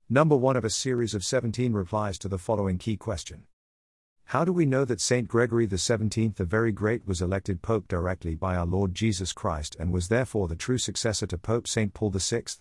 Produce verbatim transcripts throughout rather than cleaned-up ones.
Number one of a series of seventeen replies to the following key question. How do we know that Saint Gregory the seventeenth the Very Great was elected Pope directly by our Lord Jesus Christ and was therefore the true successor to Pope Saint Paul the sixth?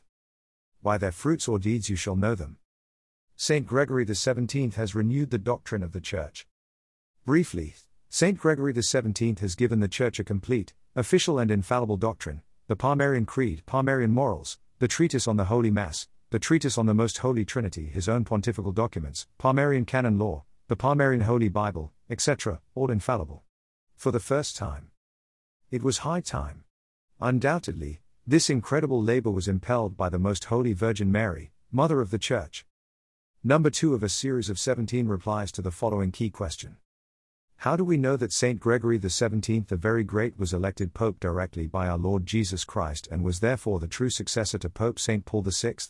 By their fruits or deeds you shall know them. Saint Gregory the seventeenth has renewed the doctrine of the Church. Briefly, Saint Gregory the seventeenth has given the Church a complete, official and infallible doctrine, the Palmarian Creed, Palmarian Morals, the Treatise on the Holy Mass, the Treatise on the Most Holy Trinity, his own pontifical documents, Palmarian Canon Law, the Palmarian Holy Bible, et cetera, all infallible. For the first time. It was high time. Undoubtedly, this incredible labor was impelled by the Most Holy Virgin Mary, Mother of the Church. Number two of a series of seventeen replies to the following key question. How do we know that Saint Gregory the seventeenth the Very Great was elected Pope directly by our Lord Jesus Christ and was therefore the true successor to Pope Saint Paul the sixth?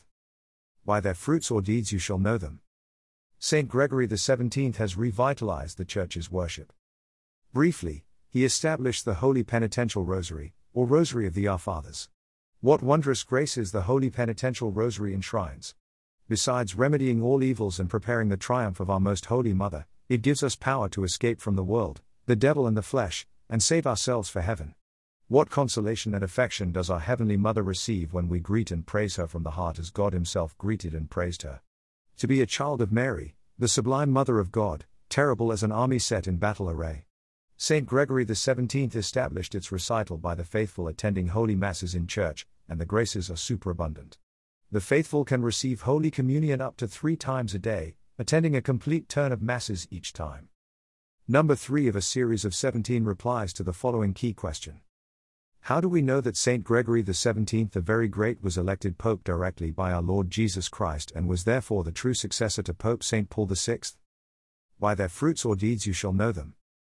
By their fruits or deeds you shall know them. Saint Gregory the seventeenth has revitalized the Church's worship. Briefly, he established the Holy Penitential Rosary, or Rosary of the Our Fathers. What wondrous graces the Holy Penitential Rosary enshrines! Besides remedying all evils and preparing the triumph of our Most Holy Mother, it gives us power to escape from the world, the devil and the flesh, and save ourselves for heaven. What consolation and affection does our Heavenly Mother receive when we greet and praise her from the heart as God Himself greeted and praised her. To be a child of Mary, the sublime Mother of God, terrible as an army set in battle array. Saint Gregory the seventeenth established its recital by the faithful attending holy masses in church, and the graces are superabundant. The faithful can receive Holy Communion up to three times a day, attending a complete turn of masses each time. Number three of a series of seventeen replies to the following key question. How do we know that Saint Gregory the seventeenth the Very Great was elected Pope directly by our Lord Jesus Christ and was therefore the true successor to Pope Saint Paul the sixth? By their fruits or deeds you shall know them.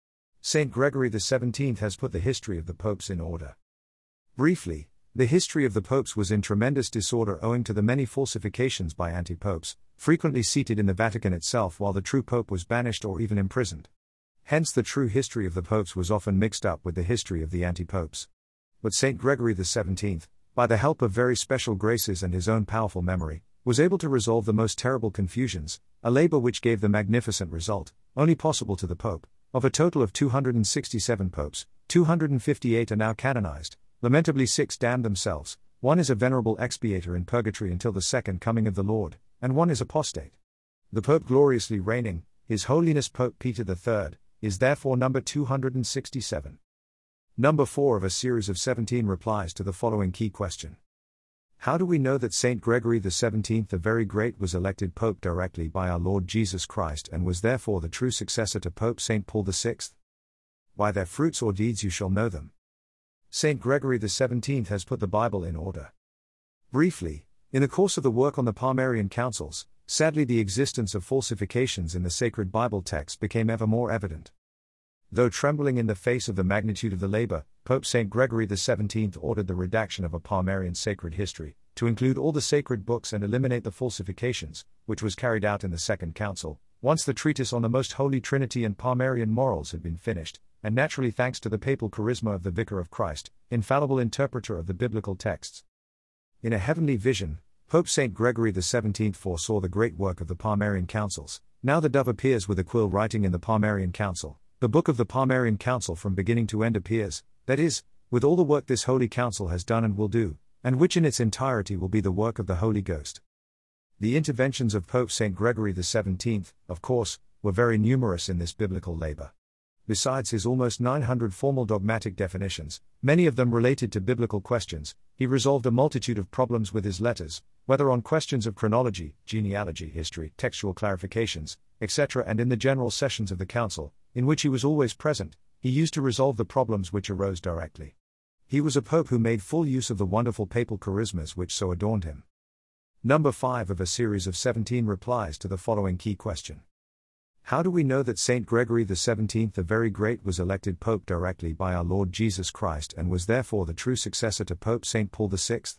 Saint Gregory the seventeenth has put the history of the popes in order. Briefly, the history of the popes was in tremendous disorder owing to the many falsifications by anti-popes, frequently seated in the Vatican itself while the true pope was banished or even imprisoned. Hence the true history of the popes was often mixed up with the history of the anti-popes. But Saint Gregory the seventeenth, by the help of very special graces and his own powerful memory, was able to resolve the most terrible confusions, a labor which gave the magnificent result, only possible to the Pope, of a total of two hundred sixty-seven popes, two hundred fifty-eight are now canonized, lamentably six damned themselves, one is a venerable expiator in purgatory until the second coming of the Lord, and one is apostate. The Pope gloriously reigning, His Holiness Pope Peter the third, is therefore number two hundred sixty-seven. Number four of a series of seventeen replies to the following key question. How do we know that Saint Gregory the seventeenth the Very Great was elected Pope directly by our Lord Jesus Christ and was therefore the true successor to Pope Saint Paul the sixth? By their fruits or deeds you shall know them. Saint Gregory the seventeenth has put the Bible in order. Briefly, in the course of the work on the Palmarian Councils, sadly the existence of falsifications in the sacred Bible text became ever more evident. Though trembling in the face of the magnitude of the labor, Pope Saint Gregory the seventeenth ordered the redaction of a Palmarian sacred history, to include all the sacred books and eliminate the falsifications, which was carried out in the Second Council, once the treatise on the Most Holy Trinity and Palmarian Morals had been finished, and naturally thanks to the papal charisma of the Vicar of Christ, infallible interpreter of the biblical texts. In a heavenly vision, Pope Saint Gregory the seventeenth foresaw the great work of the Palmarian Councils. Now the dove appears with a quill writing in the Palmarian Council. The book of the Palmarian Council from beginning to end appears, that is, with all the work this Holy Council has done and will do, and which in its entirety will be the work of the Holy Ghost. The interventions of Pope Saint Gregory the seventeenth, of course, were very numerous in this biblical labor. Besides his almost nine hundred formal dogmatic definitions, many of them related to biblical questions, he resolved a multitude of problems with his letters, whether on questions of chronology, genealogy, history, textual clarifications, et cetera, and in the general sessions of the Council, in which he was always present, he used to resolve the problems which arose directly. He was a pope who made full use of the wonderful papal charismas which so adorned him. Number five of a series of seventeen replies to the following key question. How do we know that Saint Gregory the seventeenth the Very Great was elected Pope directly by our Lord Jesus Christ and was therefore the true successor to Pope Saint Paul the sixth?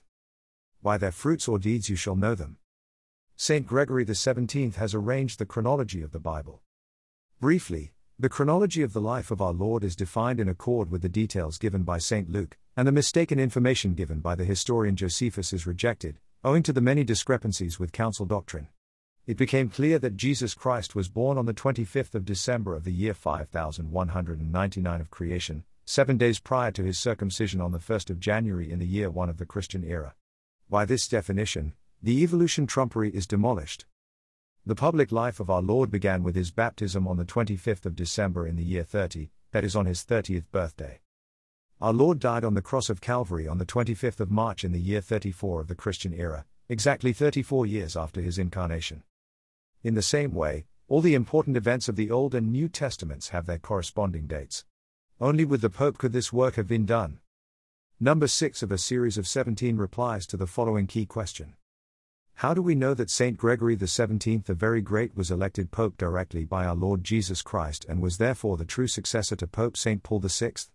By their fruits or deeds you shall know them. Saint Gregory the seventeenth has arranged the chronology of the Bible. Briefly, the chronology of the life of our Lord is defined in accord with the details given by Saint Luke, and the mistaken information given by the historian Josephus is rejected, owing to the many discrepancies with council doctrine. It became clear that Jesus Christ was born on the twenty-fifth of December of the year five thousand one hundred ninety-nine of creation, seven days prior to his circumcision on the first of January in the year one of the Christian era. By this definition, the evolution trumpery is demolished. The public life of our Lord began with his baptism on the twenty-fifth of December in the year thirty, that is on his thirtieth birthday. Our Lord died on the cross of Calvary on the twenty-fifth of March in the year thirty-four of the Christian era, exactly thirty-four years after his incarnation. In the same way, all the important events of the Old and New Testaments have their corresponding dates. Only with the Pope could this work have been done. Number six of a series of seventeen replies to the following key question. How do we know that Saint Gregory the seventeenth the Very Great was elected Pope directly by our Lord Jesus Christ and was therefore the true successor to Pope Saint Paul the sixth?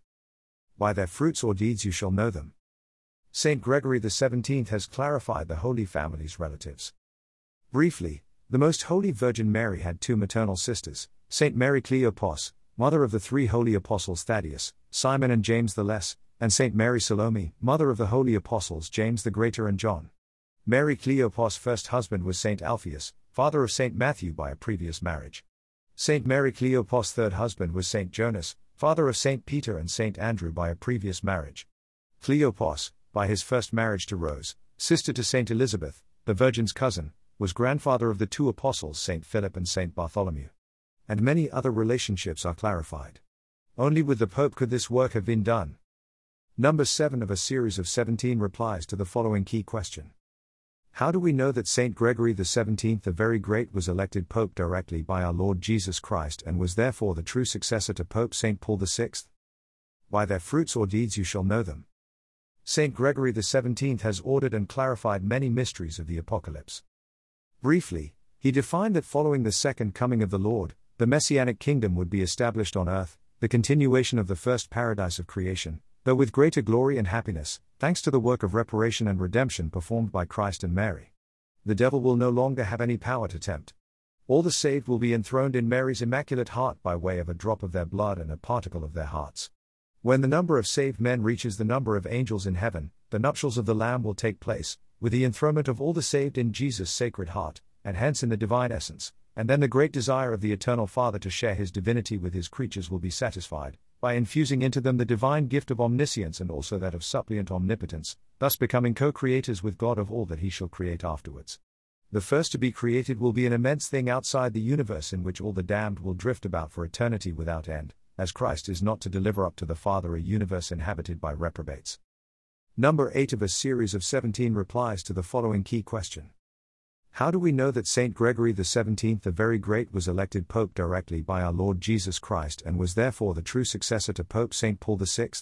By their fruits or deeds you shall know them. Saint Gregory the seventeenth has clarified the Holy Family's relatives. Briefly, the Most Holy Virgin Mary had two maternal sisters, Saint Mary Cleopas, mother of the three holy apostles Thaddeus, Simon and James the Less, and Saint Mary Salome, mother of the holy apostles James the Greater and John. Mary Cleopas' first husband was Saint Alphaeus, father of Saint Matthew by a previous marriage. Saint Mary Cleopas' third husband was Saint Jonas, father of Saint Peter and Saint Andrew by a previous marriage. Cleopas, by his first marriage to Rose, sister to Saint Elizabeth, the Virgin's cousin, was grandfather of the two apostles Saint Philip and Saint Bartholomew. And many other relationships are clarified. Only with the Pope could this work have been done. Number seven of a series of seventeen replies to the following key question. How do we know that Saint Gregory the seventeenth the Very Great was elected Pope directly by our Lord Jesus Christ and was therefore the true successor to Pope Saint Paul the sixth? By their fruits or deeds you shall know them. Saint Gregory the seventeenth has ordered and clarified many mysteries of the Apocalypse. Briefly, he defined that following the second coming of the Lord, the Messianic kingdom would be established on earth, the continuation of the first paradise of creation, though with greater glory and happiness, thanks to the work of reparation and redemption performed by Christ and Mary. The devil will no longer have any power to tempt. All the saved will be enthroned in Mary's immaculate heart by way of a drop of their blood and a particle of their hearts. When the number of saved men reaches the number of angels in heaven, the nuptials of the Lamb will take place, with the enthronement of all the saved in Jesus' sacred heart, and hence in the divine essence, and then the great desire of the eternal Father to share his divinity with his creatures will be satisfied, by infusing into them the divine gift of omniscience and also that of suppliant omnipotence, thus becoming co-creators with God of all that he shall create afterwards. The first to be created will be an immense thing outside the universe in which all the damned will drift about for eternity without end, as Christ is not to deliver up to the Father a universe inhabited by reprobates. Number eight of a series of seventeen replies to the following key question. How do we know that Saint Gregory the seventeenth the Very Great was elected Pope directly by our Lord Jesus Christ and was therefore the true successor to Pope Saint Paul the sixth?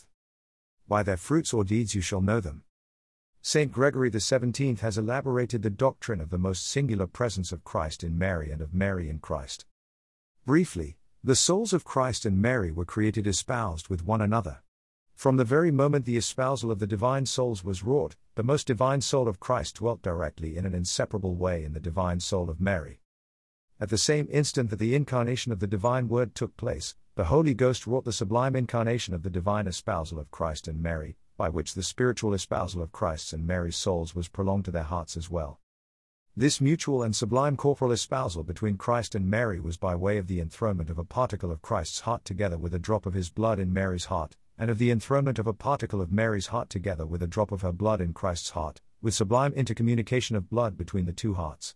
By their fruits or deeds you shall know them. Saint Gregory the seventeenth has elaborated the doctrine of the most singular presence of Christ in Mary and of Mary in Christ. Briefly, the souls of Christ and Mary were created espoused with one another. From the very moment the espousal of the divine souls was wrought, the most divine soul of Christ dwelt directly in an inseparable way in the divine soul of Mary. At the same instant that the incarnation of the divine Word took place, the Holy Ghost wrought the sublime incarnation of the divine espousal of Christ and Mary, by which the spiritual espousal of Christ's and Mary's souls was prolonged to their hearts as well. This mutual and sublime corporal espousal between Christ and Mary was by way of the enthronement of a particle of Christ's heart together with a drop of his blood in Mary's heart, and of the enthronement of a particle of Mary's heart together with a drop of her blood in Christ's heart, with sublime intercommunication of blood between the two hearts.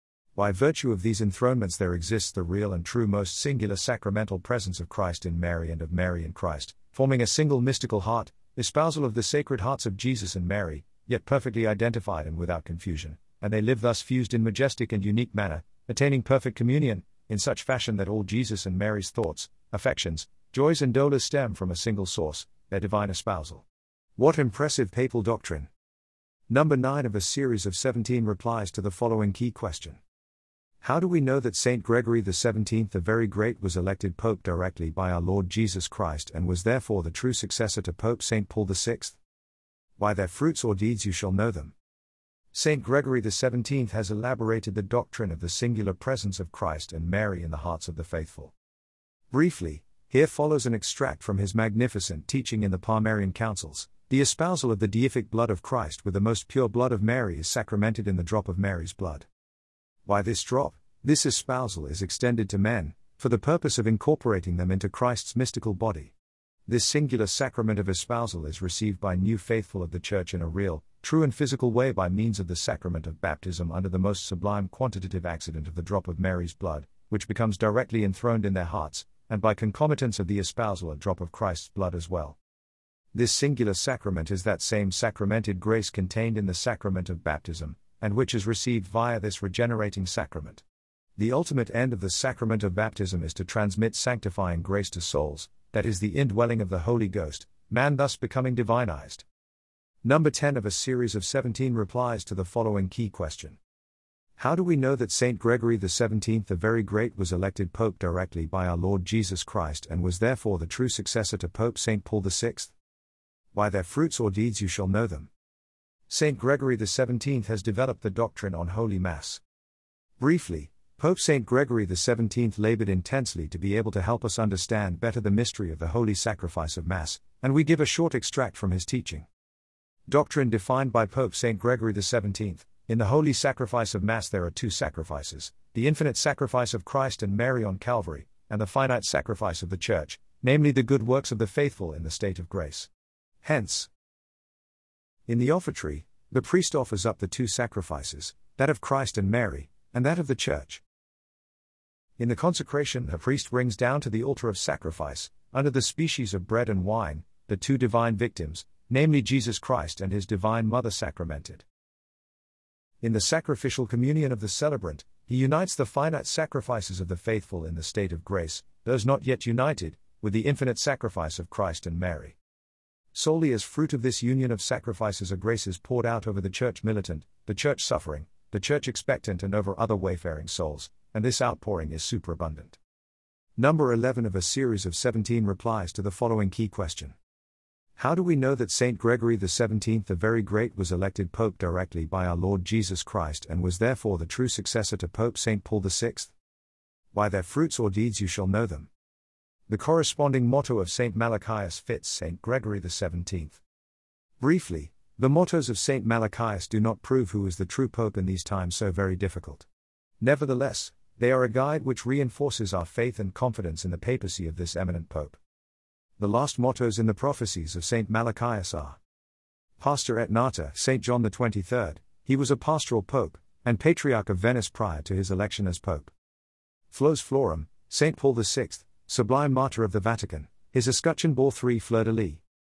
By virtue of these enthronements there exists the real and true most singular sacramental presence of Christ in Mary and of Mary in Christ, forming a single mystical heart, espousal of the sacred hearts of Jesus and Mary, yet perfectly identified and without confusion, and they live thus fused in majestic and unique manner, attaining perfect communion, in such fashion that all Jesus and Mary's thoughts, affections, joys and dolours stem from a single source, their divine espousal. What impressive papal doctrine! Number nine of a series of seventeen replies to the following key question. How do we know that Saint Gregory the seventeenth the Very Great was elected Pope directly by our Lord Jesus Christ and was therefore the true successor to Pope Saint Paul the sixth? By their fruits or deeds you shall know them. Saint Gregory the seventeenth has elaborated the doctrine of the singular presence of Christ and Mary in the hearts of the faithful. Briefly, here follows an extract from his magnificent teaching in the Palmarian Councils. The espousal of the deific blood of Christ with the most pure blood of Mary is sacramented in the drop of Mary's blood. By this drop, This espousal is extended to men, for the purpose of incorporating them into Christ's mystical body. This singular sacrament of espousal is received by new faithful of the Church in a real, true and physical way by means of the sacrament of baptism under the most sublime quantitative accident of the drop of Mary's blood, which becomes directly enthroned in their hearts, and by concomitance of the espousal a drop of Christ's blood as well. This singular sacrament is that same sacramented grace contained in the sacrament of baptism, and which is received via this regenerating sacrament. The ultimate end of the sacrament of baptism is to transmit sanctifying grace to souls, that is the indwelling of the Holy Ghost, man thus becoming divinized. Number ten of a series of seventeen replies to the following key question. How do we know that Saint Gregory the seventeenth the Very Great was elected Pope directly by our Lord Jesus Christ and was therefore the true successor to Pope Saint Paul the sixth? By their fruits or deeds you shall know them. Saint Gregory the seventeenth has developed the doctrine on Holy Mass. Briefly, Pope Saint Gregory the seventeenth labored intensely to be able to help us understand better the mystery of the holy sacrifice of Mass, and we give a short extract from his teaching. Doctrine defined by Pope Saint Gregory the seventeenth. In the holy sacrifice of Mass there are two sacrifices, the infinite sacrifice of Christ and Mary on Calvary, and the finite sacrifice of the Church, namely the good works of the faithful in the state of grace. Hence, in the offertory, the priest offers up the two sacrifices, that of Christ and Mary, and that of the Church. In the consecration, the priest brings down to the altar of sacrifice, under the species of bread and wine, the two divine victims, namely Jesus Christ and his divine Mother sacramented. In the sacrificial communion of the celebrant, he unites the finite sacrifices of the faithful in the state of grace, those not yet united, with the infinite sacrifice of Christ and Mary. Solely as fruit of this union of sacrifices a grace is poured out over the Church militant, the Church suffering, the Church expectant and over other wayfaring souls, and this outpouring is superabundant. Number eleven of a series of seventeen replies to the following key question. How do we know that Saint Gregory the seventeenth the Very Great was elected Pope directly by our Lord Jesus Christ and was therefore the true successor to Pope Saint Paul the sixth? By their fruits or deeds you shall know them. The corresponding motto of Saint Malachias fits Saint Gregory the seventeenth. Briefly, the mottos of Saint Malachias do not prove who is the true Pope in these times so very difficult. Nevertheless, they are a guide which reinforces our faith and confidence in the papacy of this eminent Pope. The last mottos in the prophecies of Saint Malachias are: Pastor et Nata, Saint John the twenty-third, he was a pastoral Pope, and Patriarch of Venice prior to his election as Pope. Flos Florum, Saint Paul the sixth, Sublime Martyr of the Vatican, his escutcheon bore three fleurs-de-lis.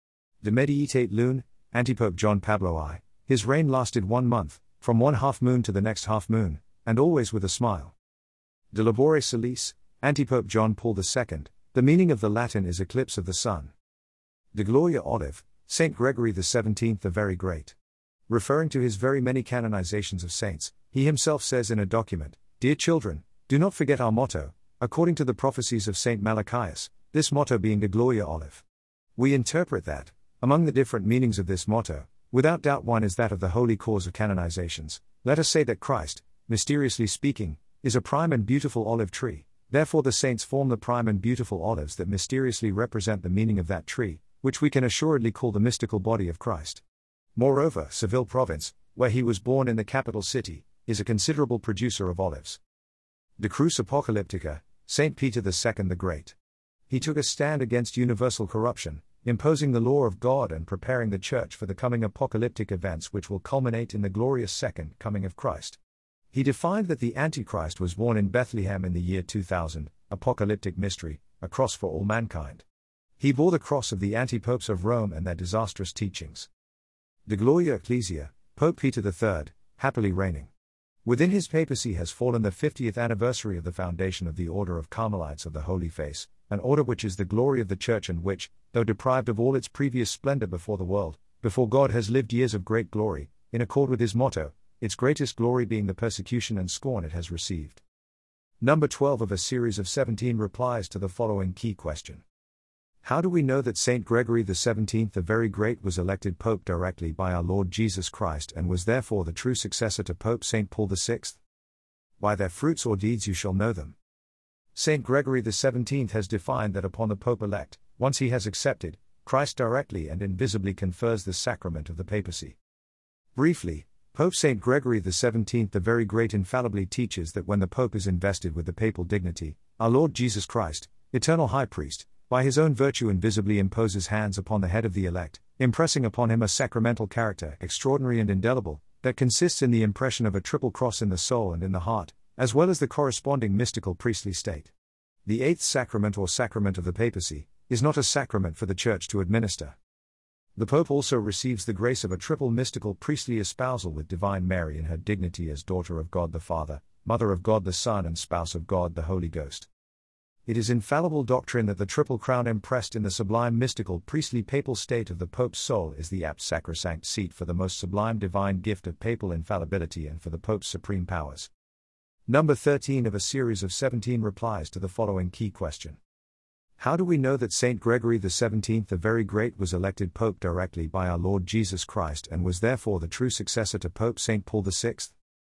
De Medietate Lune, Antipope John Pablo I, his reign lasted one month, from one half-moon to the next half-moon, and always with a smile. De Labore Solis, Antipope John Paul the second, the meaning of the Latin is eclipse of the sun. De Gloria Olive, Saint Gregory the seventeenth the Very Great. Referring to his very many canonizations of saints, he himself says in a document, Dear children, do not forget our motto, according to the prophecies of Saint Malachias, this motto being De Gloria Olive. We interpret that, among the different meanings of this motto, without doubt one is that of the holy cause of canonizations. Let us say that Christ, mysteriously speaking, is a prime and beautiful olive tree, therefore the saints form the prime and beautiful olives that mysteriously represent the meaning of that tree, which we can assuredly call the mystical body of Christ. Moreover, Seville province, where he was born in the capital city, is a considerable producer of olives. De Cruz Apocalyptica, Saint Peter the second the Great. He took a stand against universal corruption, imposing the law of God and preparing the Church for the coming apocalyptic events which will culminate in the glorious second coming of Christ. He defined that the Antichrist was born in Bethlehem in the year two thousand, apocalyptic mystery, a cross for all mankind. He bore the cross of the anti-popes of Rome and their disastrous teachings. De Gloria Ecclesia, Pope Peter the third, happily reigning. Within his papacy has fallen the fiftieth anniversary of the foundation of the Order of Carmelites of the Holy Face, an order which is the glory of the Church and which, though deprived of all its previous splendor before the world, before God has lived years of great glory, in accord with his motto, its greatest glory being the persecution and scorn it has received. Number twelve of a series of seventeen replies to the following key question. How do we know that Saint Gregory the seventeenth the Very Great was elected Pope directly by our Lord Jesus Christ and was therefore the true successor to Pope Saint Paul the sixth? By their fruits or deeds you shall know them. Saint Gregory the seventeenth has defined that upon the Pope-elect, once he has accepted, Christ directly and invisibly confers the sacrament of the papacy. Briefly, Pope Saint Gregory the seventeenth the Very Great infallibly teaches that when the Pope is invested with the papal dignity, our Lord Jesus Christ, eternal High Priest, by his own virtue invisibly imposes hands upon the head of the elect, impressing upon him a sacramental character extraordinary and indelible, that consists in the impression of a triple cross in the soul and in the heart, as well as the corresponding mystical priestly state. The eighth sacrament or sacrament of the papacy is not a sacrament for the Church to administer. The Pope also receives the grace of a triple mystical priestly espousal with Divine Mary in her dignity as daughter of God the Father, mother of God the Son and spouse of God the Holy Ghost. It is infallible doctrine that the triple crown impressed in the sublime mystical priestly papal state of the Pope's soul is the apt sacrosanct seat for the most sublime divine gift of papal infallibility and for the Pope's supreme powers. Number thirteen of a series of seventeen replies to the following key question. How do we know that Saint Gregory the seventeenth the Very Great was elected Pope directly by our Lord Jesus Christ and was therefore the true successor to Pope Saint Paul the sixth?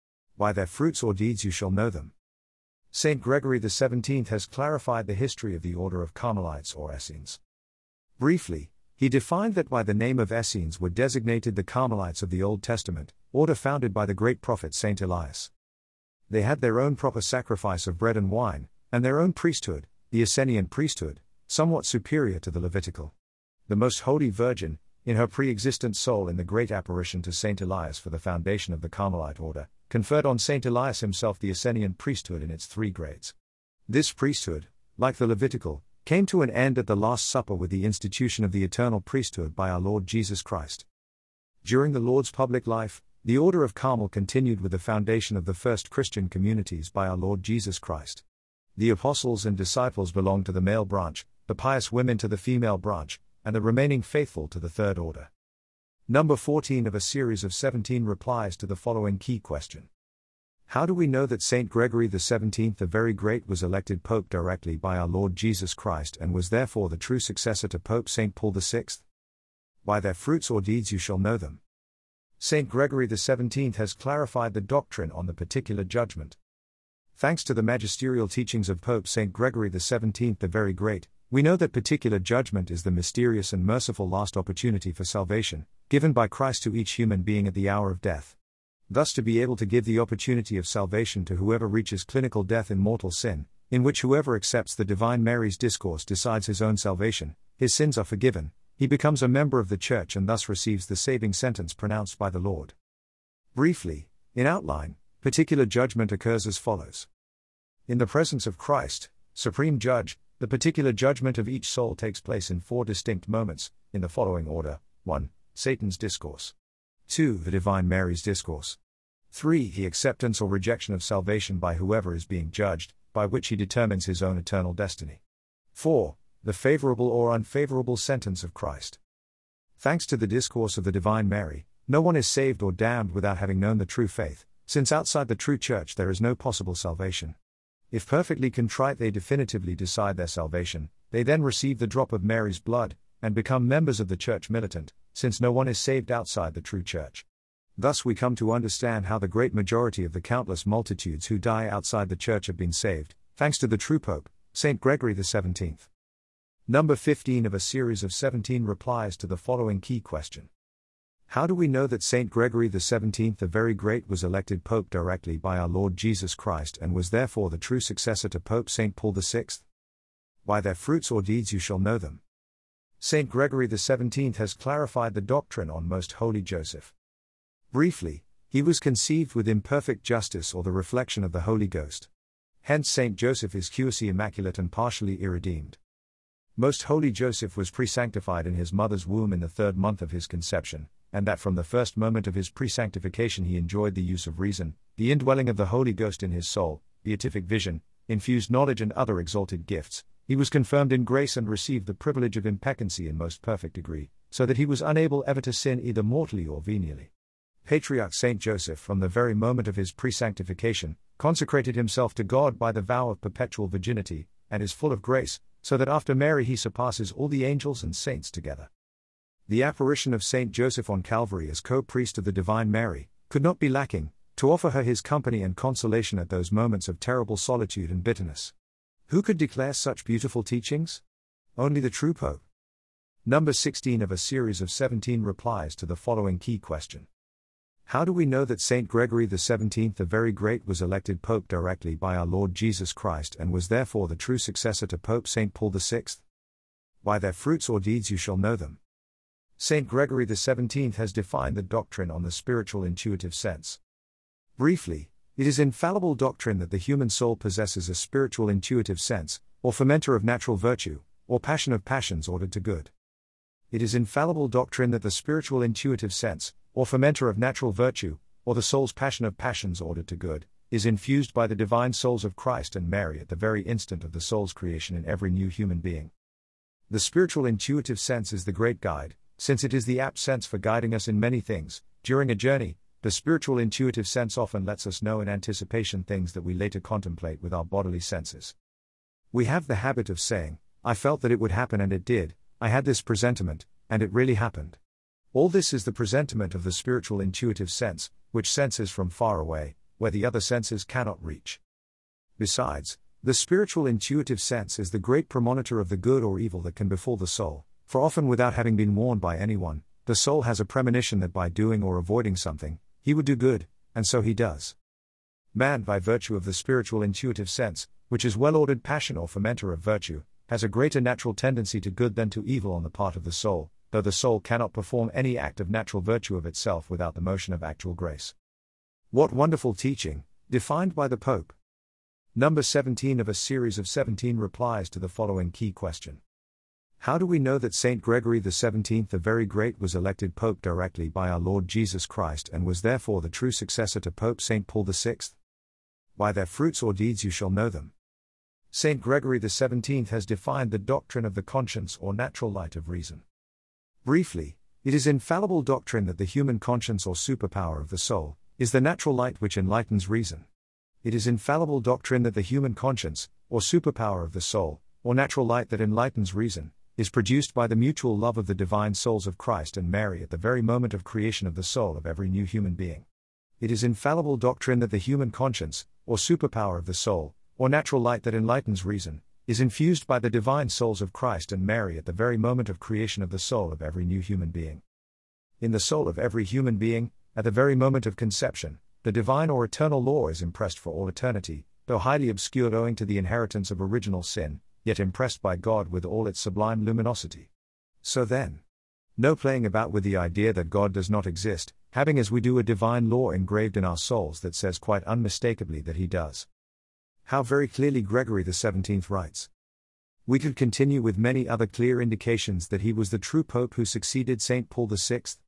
By their fruits or deeds you shall know them. Saint Gregory the seventeenth has clarified the history of the order of Carmelites or Essenes. Briefly, he defined that by the name of Essenes were designated the Carmelites of the Old Testament, order founded by the great prophet Saint Elias. They had their own proper sacrifice of bread and wine, and their own priesthood, the Essenian priesthood, somewhat superior to the Levitical. The Most Holy Virgin, in her pre-existent soul in the great apparition to Saint Elias for the foundation of the Carmelite order, conferred on Saint Elias himself the Essenian priesthood in its three grades. This priesthood, like the Levitical, came to an end at the Last Supper with the institution of the eternal priesthood by our Lord Jesus Christ. During the Lord's public life, the order of Carmel continued with the foundation of the first Christian communities by our Lord Jesus Christ. The apostles and disciples belonged to the male branch, the pious women to the female branch, and the remaining faithful to the third order. Number fourteen of a series of seventeen replies to the following key question. How do we know that Saint Gregory the seventeenth the Very Great was elected Pope directly by our Lord Jesus Christ and was therefore the true successor to Pope Saint Paul the sixth? By their fruits or deeds you shall know them. Saint Gregory the seventeenth has clarified the doctrine on the particular judgment. Thanks to the magisterial teachings of Pope Saint Gregory the seventeenth the Very Great, we know that particular judgment is the mysterious and merciful last opportunity for salvation, given by Christ to each human being at the hour of death. Thus to be able to give the opportunity of salvation to whoever reaches clinical death in mortal sin, in which whoever accepts the Divine Mary's discourse decides his own salvation, his sins are forgiven, he becomes a member of the Church and thus receives the saving sentence pronounced by the Lord. Briefly, in outline, particular judgment occurs as follows. In the presence of Christ, Supreme Judge, the particular judgment of each soul takes place in four distinct moments, in the following order: one. Satan's discourse. two. The Divine Mary's discourse. three. The acceptance or rejection of salvation by whoever is being judged, by which he determines his own eternal destiny. four. The favorable or unfavorable sentence of Christ. Thanks to the discourse of the Divine Mary, no one is saved or damned without having known the true faith, since outside the true Church there is no possible salvation. If perfectly contrite they definitively decide their salvation, they then receive the drop of Mary's blood, and become members of the Church militant, since no one is saved outside the true Church. Thus we come to understand how the great majority of the countless multitudes who die outside the Church have been saved, thanks to the true Pope, Saint Gregory the seventeenth. Number fifteen of a series of seventeen replies to the following key question. How do we know that Saint Gregory the seventeenth the Very Great was elected Pope directly by our Lord Jesus Christ and was therefore the true successor to Pope Saint Paul the sixth? By their fruits or deeds you shall know them. Saint Gregory the seventeenth has clarified the doctrine on Most Holy Joseph. Briefly, he was conceived with imperfect justice or the reflection of the Holy Ghost. Hence Saint Joseph is quasi immaculate and partially irredeemed. Most Holy Joseph was pre-sanctified in his mother's womb in the third month of his conception, and that from the first moment of his pre-sanctification he enjoyed the use of reason, the indwelling of the Holy Ghost in his soul, beatific vision, infused knowledge and other exalted gifts. He was confirmed in grace and received the privilege of impecancy in most perfect degree, so that he was unable ever to sin either mortally or venially. Patriarch Saint Joseph, from the very moment of his pre-sanctification, consecrated himself to God by the vow of perpetual virginity, and is full of grace, so that after Mary he surpasses all the angels and saints together. The apparition of Saint Joseph on Calvary as co-priest of the Divine Mary could not be lacking, to offer her his company and consolation at those moments of terrible solitude and bitterness. Who could declare such beautiful teachings? Only the true Pope. Number sixteen of a series of seventeen replies to the following key question. How do we know that Saint Gregory the seventeenth the Very Great was elected Pope directly by our Lord Jesus Christ and was therefore the true successor to Pope Saint Paul the sixth? By their fruits or deeds you shall know them. Saint Gregory the seventeenth has defined the doctrine on the spiritual intuitive sense. Briefly, it is infallible doctrine that the human soul possesses a spiritual intuitive sense, or fomenter of natural virtue, or passion of passions ordered to good. It is infallible doctrine that the spiritual intuitive sense, or fomenter of natural virtue, or the soul's passion of passions ordered to good, is infused by the divine souls of Christ and Mary at the very instant of the soul's creation in every new human being. The spiritual intuitive sense is the great guide, since it is the apt sense for guiding us in many things. During a journey, the spiritual intuitive sense often lets us know in anticipation things that we later contemplate with our bodily senses. We have the habit of saying, "I felt that it would happen and it did, I had this presentiment, and it really happened." All this is the presentiment of the spiritual intuitive sense, which senses from far away, where the other senses cannot reach. Besides, the spiritual intuitive sense is the great premonitor of the good or evil that can befall the soul, for often without having been warned by anyone, the soul has a premonition that by doing or avoiding something, he would do good, and so he does. Man, by virtue of the spiritual intuitive sense, which is well-ordered passion or fomenter of virtue, has a greater natural tendency to good than to evil on the part of the soul, though the soul cannot perform any act of natural virtue of itself without the motion of actual grace. What wonderful teaching, defined by the Pope! Number seventeen of a series of seventeen replies to the following key question. How do we know that Saint Gregory the seventeenth the Very Great was elected Pope directly by our Lord Jesus Christ and was therefore the true successor to Pope Saint Paul the sixth? By their fruits or deeds you shall know them. Saint Gregory the seventeenth has defined the doctrine of the conscience or natural light of reason. Briefly, it is infallible doctrine that the human conscience or superpower of the soul is the natural light which enlightens reason. It is infallible doctrine that the human conscience, or superpower of the soul, or natural light that enlightens reason, is produced by the mutual love of the divine souls of Christ and Mary at the very moment of creation of the soul of every new human being. It is infallible doctrine that the human conscience, or superpower of the soul, or natural light that enlightens reason, is infused by the divine souls of Christ and Mary at the very moment of creation of the soul of every new human being. In the soul of every human being, at the very moment of conception, the divine or eternal law is impressed for all eternity, though highly obscured owing to the inheritance of original sin, yet impressed by God with all its sublime luminosity. So then, no playing about with the idea that God does not exist, having as we do a divine law engraved in our souls that says quite unmistakably that he does. How very clearly Gregory the seventeenth writes. We could continue with many other clear indications that he was the true Pope who succeeded Saint Paul the sixth,